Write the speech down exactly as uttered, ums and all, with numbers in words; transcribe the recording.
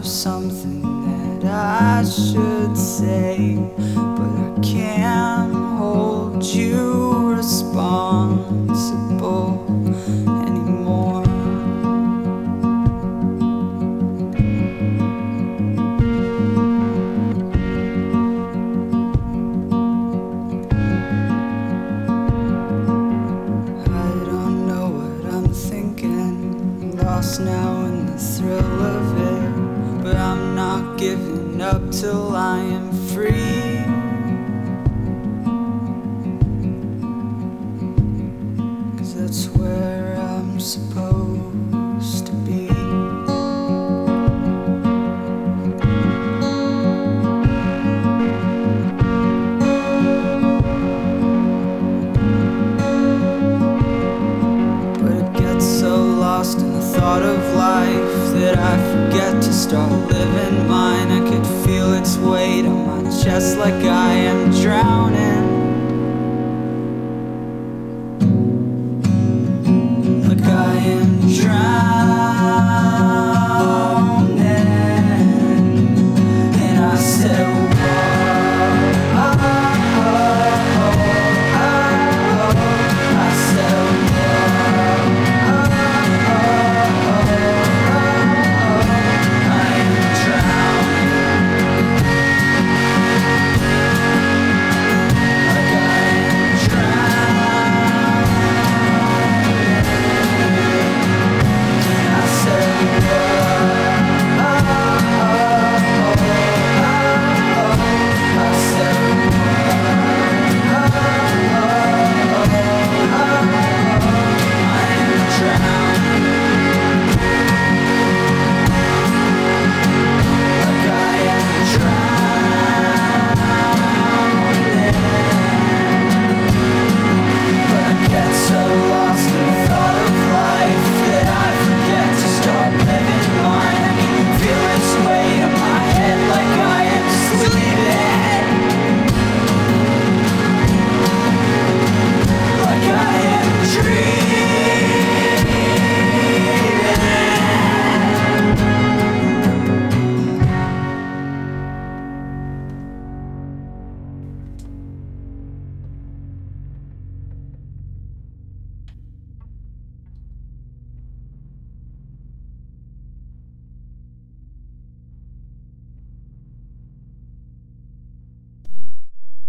something that I should say, but I can't hold you responsible anymore. I don't know what I'm thinking, lost now in the thrill of it, but I'm not giving up till I am free. 'Cause that's where I'm supposed to be. But it gets so lost in the thought of life that I forget to start living mine. I could feel its weight on my chest like I am drowning.